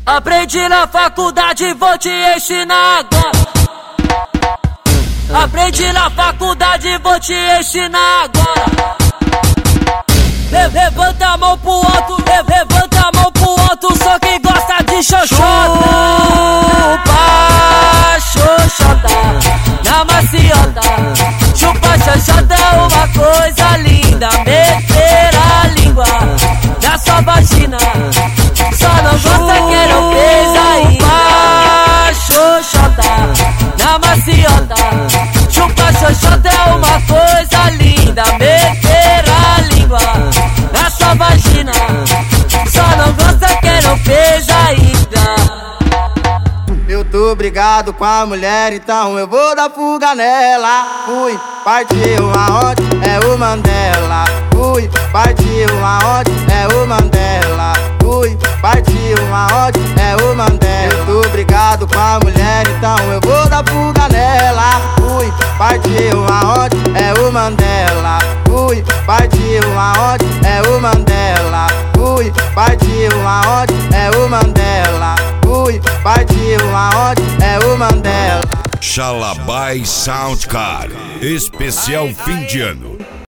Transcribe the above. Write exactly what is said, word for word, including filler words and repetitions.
Aprendi na faculdade, vou te ensinar agora. Aprendi na faculdade, vou te ensinar agora. Le levanta a mão pro alto, le levanta a mão pro alto, só quem gosta de xoxota. Chupa xoxota na maciota. Chupa xoxota é uma coisa linda. Meter a língua na sua vagina, só não gosta quem não fez ainda. Xoxota na maciota. Chupa xoxota é uma coisa linda. Meter a língua na sua vagina, só não gosta quem não fez ainda. Eu tô brigado com a mulher, então eu vou dar fuga nela. Fui, partiu aonde? É o Mandela. Fui, partiu aonde? É o Mandela. Fui, partiu aonde? É o Mandela. Eu tô brigado com a mulher, então eu vou dar fuga nela. Fui, partiu aonde? É o Mandela. Fui, partiu aonde? É o Mandela. Fui, partiu aonde? É o Mandela. Fui, partiu aonde? É o Mandela. Xalabai Soundcar, especial fim de ano.